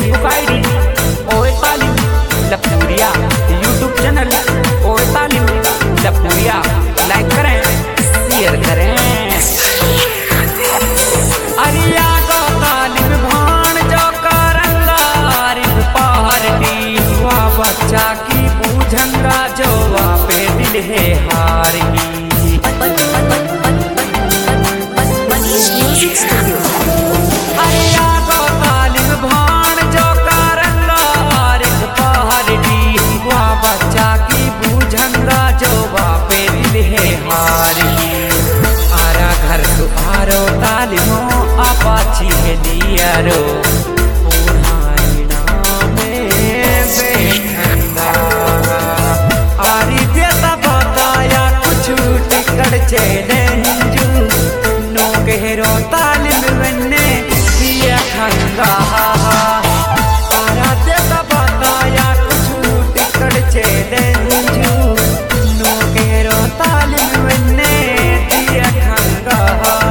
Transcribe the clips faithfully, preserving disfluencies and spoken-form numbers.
Facebook ID ओए तालिम लखनूरिया, YouTube channel ओए तालिम लखनूरिया। लाइक करें, शेयर करें। अरिया को तालिम भाण जो करंगा रिब पार्टी हुआ बच्चा की बूझंगा जो पे दिल है हार की। अरिया को तालिम भाण जो करंगा रिब पार्टी हुआ बच्चा की बूझंगा जो पे दिल है हार की। आरा घर सुहारो तालिमो अपाची है दियारो नो कहरो तालिम वन्ने दिया खंगा आरा देता बताया कुछ टिकट चैलेंजू नो कहरो तालिम वन्ने दिया खंगा।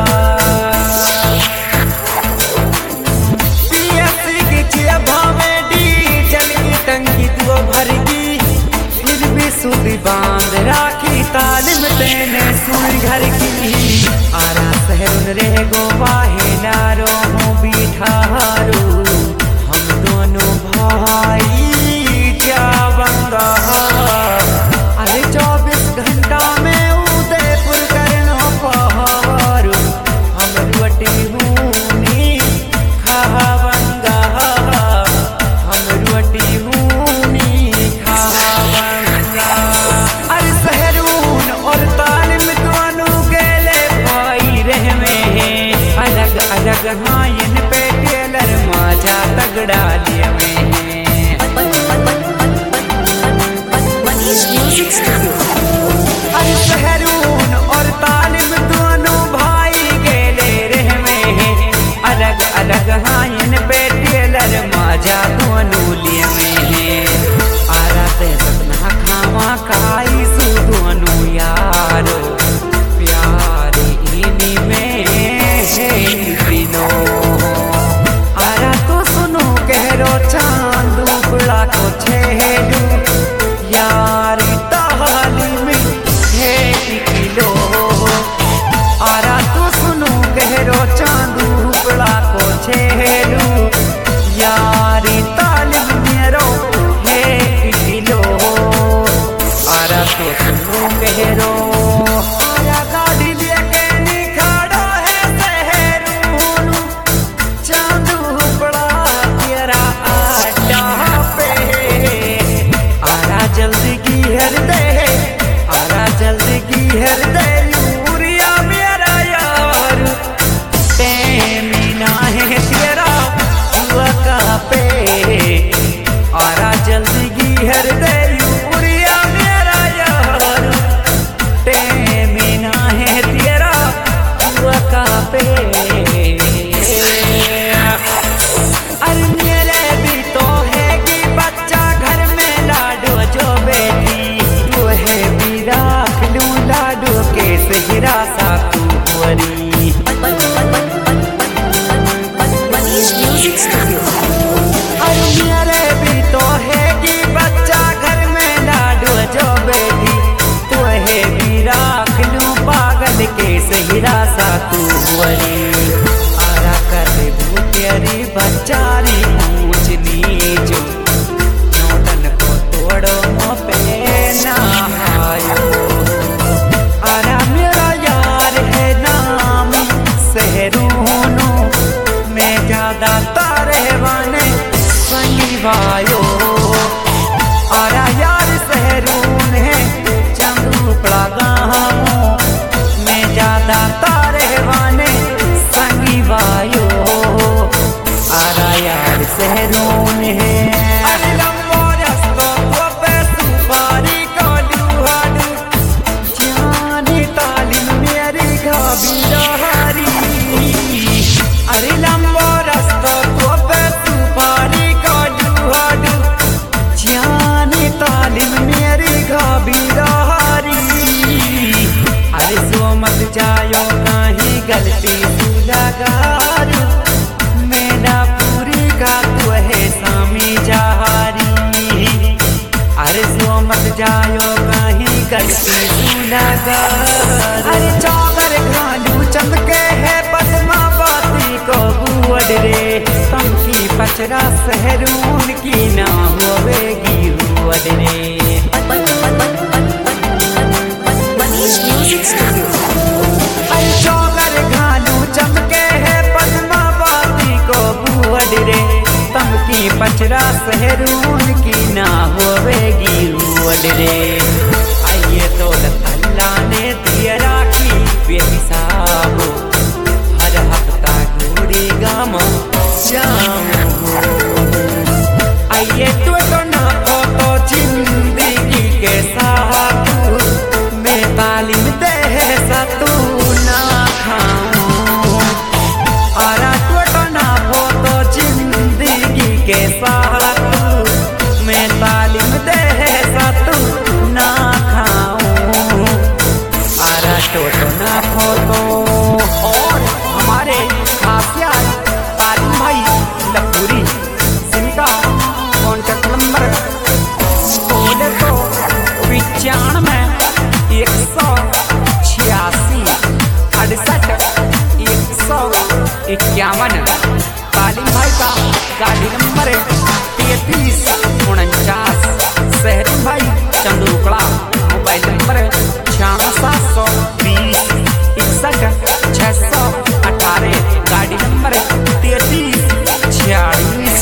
पीएससी की चिया भावे डीजल की टंकी दो भरगी फिर भी सुधी बांध राखी तालिम देने सुन घर की। आरा शहर रे गोवाहे नारो हो बिठारो हम दोनों भाई क्या बंगा। अरे चौबीस घंटा में उदयपुर करनो पहाड़ो हम रुअटी हूनी खावंगा हम रुअटी हूनी खावंगा। अरे शहरून और तालिम दोनों गेले भाई रह में अलग अलग हायन पे टेलर माझा तगड़ा लिए में। अरे शहरून और तालिम दोनों भाई गेले रह में अलग अलग हायन पे टेलर माझा दोनों लिए में। आरा ते सपना खावा खाई सु दोनों यारो प्यार इन्हीं में है दिनों। आरा तो सुनो कहरो चांद उपड़ा को छेड़ू यार तालिम है किलो। आरा तो सुनो कहरो चांद उपड़ा को छेड़ू यार तालिम मेरो है किलो। आरा तो सुनो कहरो आरा गाड़ी लेके निखाड़ो है शहरून चांद उपड़ा तेरा आटा पे। आरा जल्दी की हृदय आरा जल्दी की हृदय यूरिया मेरा यार टेमीना है तेरा हुआ पे। आरा जल्दी की हृदय यूरिया मेरा यार टेमीना है तेरा हुआ पे। अरे मेरे भी तो है कि बच्चा घर में लाडो जो बेटी वो है भी राख लूं लाडो के सहिरा सा कुंवरी। अरे मेरे भी तो है कि बच्चा घर में लाडो जो बेटी तो है भी राख लूं पागल के सहिरा सा कुंवरी। आरा कर भूतेरी बच्चारी पूछ नीचो नौतन को तोड़ो पे ना आयो। आरा मेरा यार है नाम शहरूनो मैं ज्यादा तारे वाने संगी भायो। आरा यार शहरून है चंदू पड़ा गाँव मैं ज्यादा तारे वाने संगी भायो। आरा यार शहरून है अरे लंबो रस्तो वो पे सुपारी को लुहाडू जाने तालिम मेरी घाबी रहारी। अरे लंबो रस्तो वो पे सुपारी को लुहाडू जाने तालिम मेरी घाबी रहारी। अरे सो मत जायो कहीं गलती तू लगारू मेरा पूरी का तू है। पचरा शहरून की ना होवेगी रुअद रे। चौगर घालू चमके है पद्मावती को बुअड रे। तमकी पचरा शहरून की ना होवेगी रुअद रे। आइए तो अल्लाह ने दिया राखी बेहिसाब, हर हफ्ता गोरी गाम जाऊं। आइए तो तो ना फोटो जिंदगी के साथ मैं तालीम दे सतू ना खाऊं। आरा तो तो ना फोटो जिंदगी के साथ मैं तालीम दे सतू ना खाऊं। आरा तो तो ना फोटो और हमारे खासिया तालीम भाई लखूरी सिंका कॉन्टेक्ट नंबर बोले तो पिचानवे एक सौ छियासी अड़सठ एक सौ इक्यावन। तालीम भाई का गाड़ी नंबर तैतीस उनचास। शहरी भाई चंदूकड़ा, मोबाइल नंबर छियानवे सात सौ बीस इकसठ छह सौ अठारह। गाड़ी नंबर तैतीस छियालीस।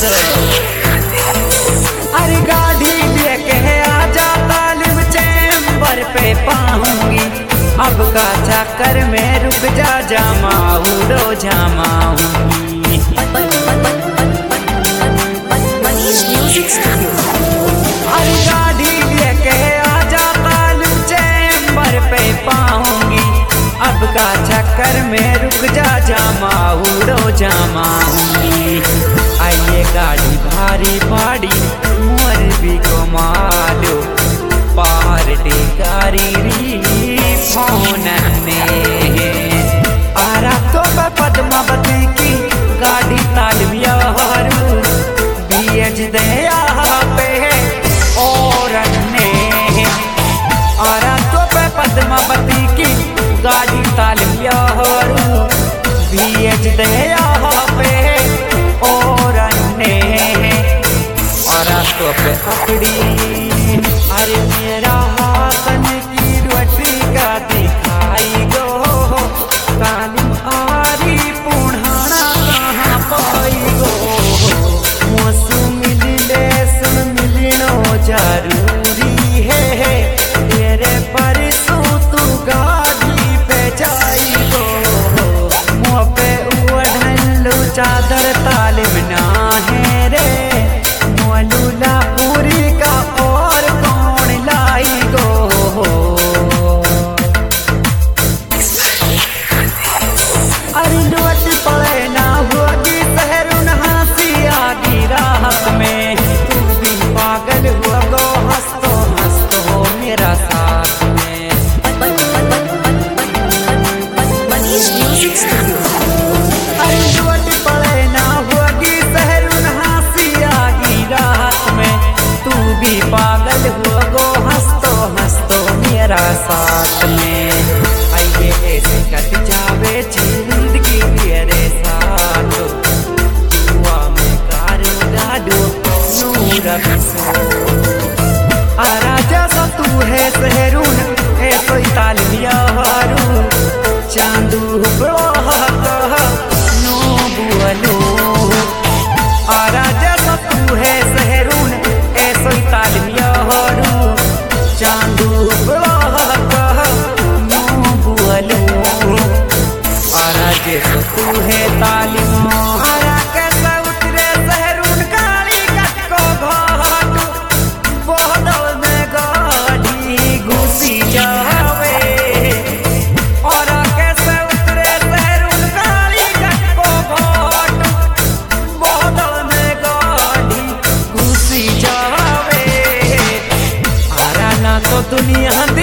अरे गाड़ी लेके आजा तालिम चैम्बर पे पाऊंगी। अब का चक्कर में रुक जा जमाऊ रो जमाऊंगी। अरे गाड़ी लेके आजा तालिम चैम्बर पे पाऊंगी। अब का चक्कर में रुक जा जमाऊ रो जमाऊंगी। आइए गाड़ी भारी पाड़ी मोरबी को मालो पार्टी गाड़ी री फोन में। आरा तो पद्मावती की गाड़ी तालिम यारू बीएच दया पे और ने। आरा तो पद्मावती की गाड़ी तालिम यारू बीएच दया पे और ने। आरा तो पे अपड़ी अरे मेरा हाथन की रोटी का दिखाई गो। तालिम आरी पुढ़ाना कहाँ पाई गो। मौसू मिले सुन मिलनो जरूरी है। तेरे परसों तू गाड़ी पे जाई गो। मुँह पे उड़लो चादर तालिम ना है रे। मोलूला पूरी का और कौन लाई गो। अरे लोट पड़े ना होगी शहरून हंसी आगी राहत में। तू भी पागल हुआ गो हंसतो हंसतो मेरा साथ में। अरे लोट पड़े ना होगी शहरून हंसी आगी राहत में। तू भी पागल हुआ गो हंसतो हंसतो मेरा साथ में। आइए ऐसे कट जावे जिंदगी मेरे साथ। दुआ में कारो गाडो नूर सो। आरा जैसा तू है शहरून ऐसो तालिम यारू। चांदू नो बुअलो। आरा जैसा तू है शहरून ऐसो तालिम यारू। चांदू नो बुअलो। आरा जैसा तू है तालिम। आरा कैसा उतरे शहरून काली कटको घाट। बोदल में गाड़ी घुसी जावे। और कैसे उतरे शहरून काली कटको घाट। बोदल में गाड़ी घुसी जावे। आरा ना तो दुनिया